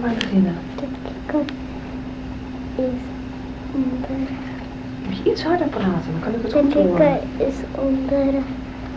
maar beginnen. De kikker is onder. Moet je iets harder praten, dan kan ik het De goed horen. kikker is onder de.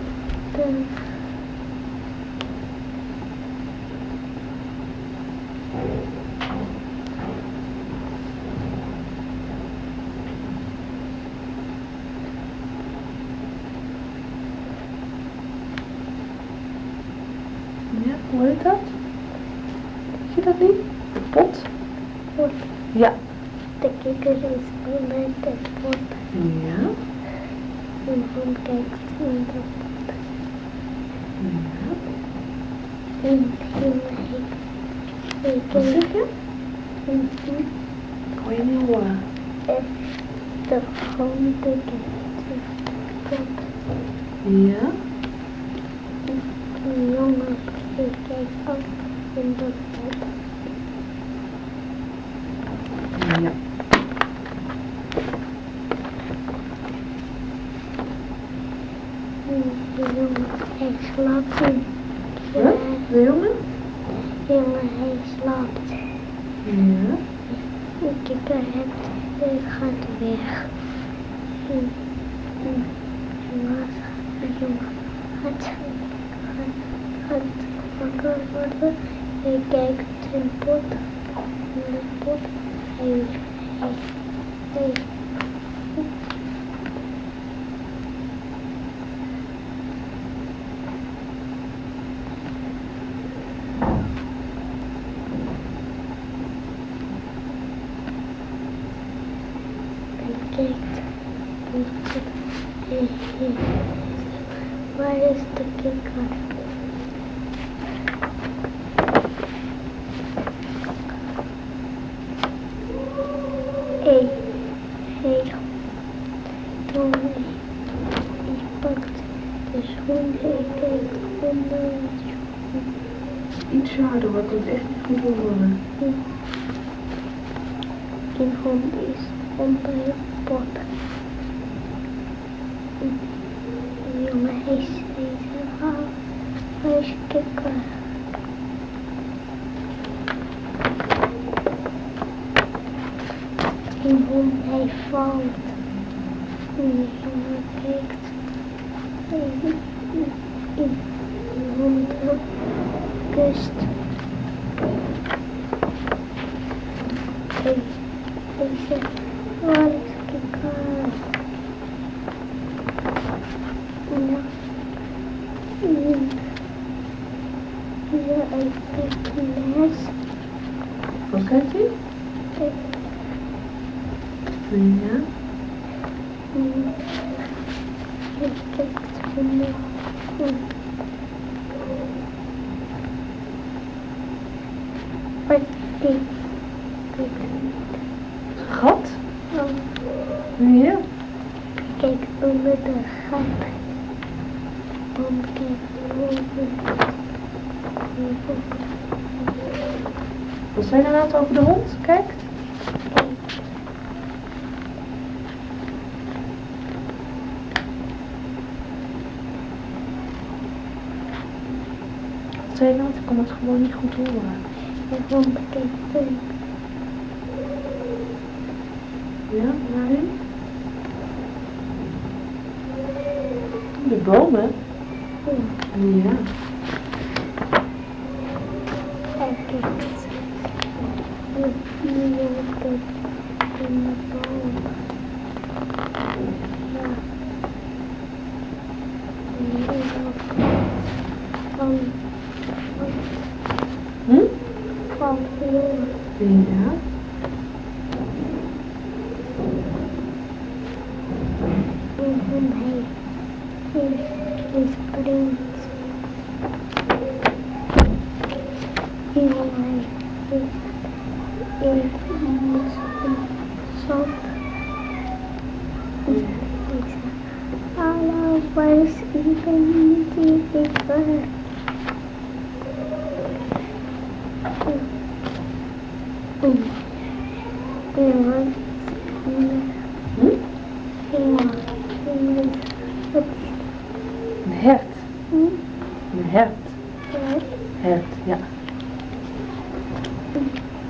Ja, hoe heet dat? Weet je dat niet? De pot? Pot. Ja. De kikker is onder de pot. Ja. En hond kijkt in de pot. Ja. En Wat zeg je? En Ik hoor je niet horen. de hond kijkt in de pot. Ja. Een jongen die kijkt ook in de pot. Ja. De jongen, hij slaapt in. Huh? De jongen? De jongen, hij slaapt. Ja. De kikker gaat weg. En de jongen gaat wakker worden. Hij kijkt in de pot. In de pot. Hij kijkt. Waar is de kikker? Hey. Toen hij pakt de schoen, hij kijkt onder de schoen. Iets harder, want ik kan het echt niet goed horen. Een hond is onder de pot. De jongen hij is kikker. Een hond hij valt. En de jongen kijkt. De hond kust. Hij zegt, waar is kikker? Ja. Ja, hij kijkt les. Wat kijkt hij? Kijk. Ja. Hij kijkt van de wat die Gat? oh, Ja. kijk onder de gat. Dan kijkt over. Wat zei je nou over de hond? Kijkt? Wat zei je nou? Ik kan het gewoon niet goed horen. De hond kijkt terug. Ja, waarin? De bomen? Ja. Hij kijkt. De jongen kijkt in de boom. Ja. Van de jongen. Ja. En hij springt. En hij is in zand. Hallo, waar is iedereen die ik ben? Een hert. Een hert. Hert, ja.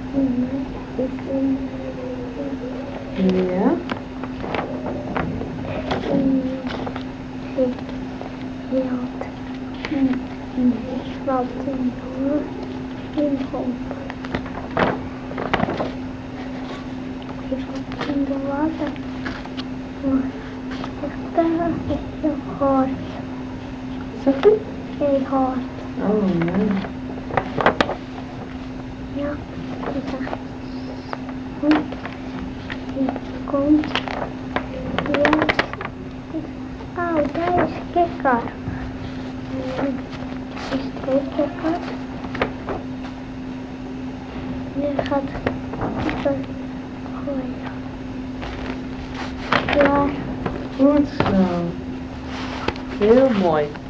hard. Oh, mooi. Ja, dat is goed. Hier komt. Ja. Oh, daar is kikker. Is het ook kikker? Nu gaat kikker gooien. Klaar. Goed zo. Heel mooi.